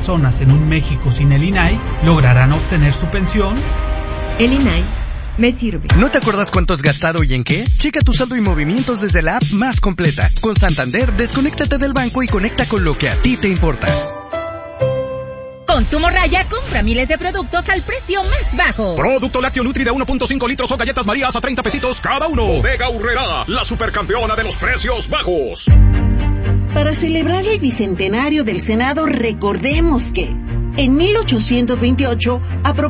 personas en un México sin el INAI lograrán obtener su pensión? El INAI me sirve. ¿No te acuerdas cuánto has gastado y en qué? Checa tu saldo y movimientos desde la app más completa. Con Santander, desconéctate del banco y conecta con lo que a ti te importa. Con tu morralla, compra miles de productos al precio más bajo. Producto lácteo Nutri de 1.5 litros o galletas Marías a 30 pesitos cada uno. Bodega Aurrerá, la supercampeona de los precios bajos. Para celebrar el bicentenario del Senado, recordemos que en 1828 aprobó